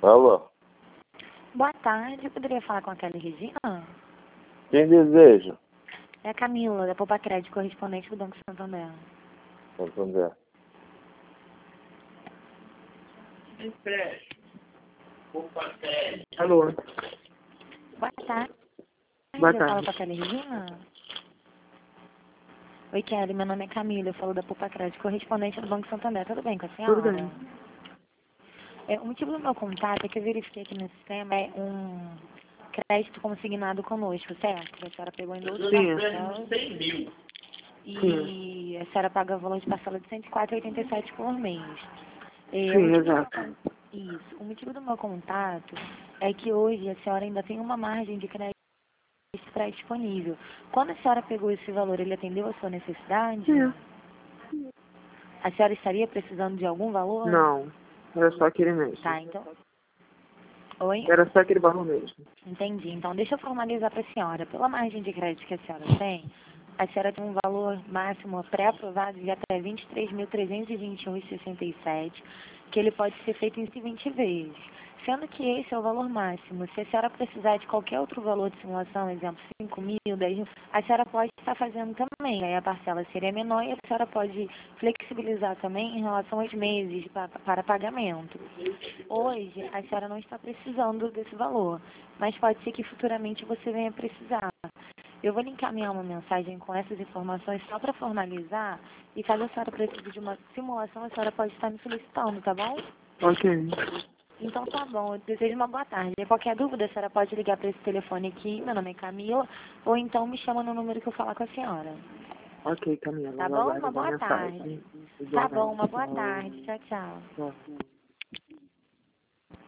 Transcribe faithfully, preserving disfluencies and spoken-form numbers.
Alô? Boa tarde, eu poderia falar com a Kelly Regina? Quem deseja? É a Camila, da Poupa Crédito, correspondente do Banco Santander. Santander. Alô? Boa tarde. Boa Eu falo tarde. com a Kelly Regina? Oi, Kelly, meu nome é Camila, eu falo da Poupa Crédito, correspondente do Banco Santander. Tudo bem com a senhora? Tudo bem. É, o motivo do meu contato é que eu verifiquei aqui no sistema é um crédito consignado conosco, certo? Que a senhora pegou em doze Sim. parcelas. E a senhora paga o valor de parcela de cento e quatro reais e oitenta e sete centavos por mês. É, o Sim, motivo do meu exato. con- Isso. O motivo do meu contato é que hoje a senhora ainda tem uma margem de crédito extra disponível. Quando a senhora pegou esse valor, ele atendeu a sua necessidade? Sim. A senhora estaria precisando de algum valor? Não. Era só aquele mesmo. Tá, então. Oi? Era só aquele valor mesmo. Entendi. Então, deixa eu formalizar para a senhora. Pela margem de crédito que a senhora tem, a senhora tem um valor máximo pré-aprovado de até vinte e três mil trezentos e vinte e um reais e sessenta e sete centavos, que ele pode ser feito em vinte vezes. Sendo que esse é o valor máximo. Se a senhora precisar de qualquer outro valor de simulação, exemplo, cinco mil, dez mil, a senhora pode estar fazendo também. Aí a parcela seria menor e a senhora pode flexibilizar também em relação aos meses para, para pagamento. Hoje, a senhora não está precisando desse valor, mas pode ser que futuramente você venha precisar. Eu vou lhe encaminhar uma mensagem com essas informações só para formalizar, e caso a senhora precise de uma simulação, a senhora pode estar me solicitando, tá bom? Ok. Então tá bom, eu desejo uma boa tarde. Qualquer dúvida, a senhora pode ligar para esse telefone aqui, meu nome é Camila, ou então me chama no número que eu falar com a senhora. Ok, Camila. Tá Eu bom? aguardo Uma uma boa mensagem. tarde. Tá bom, uma boa Tchau. tarde. Tchau, tchau. Tchau.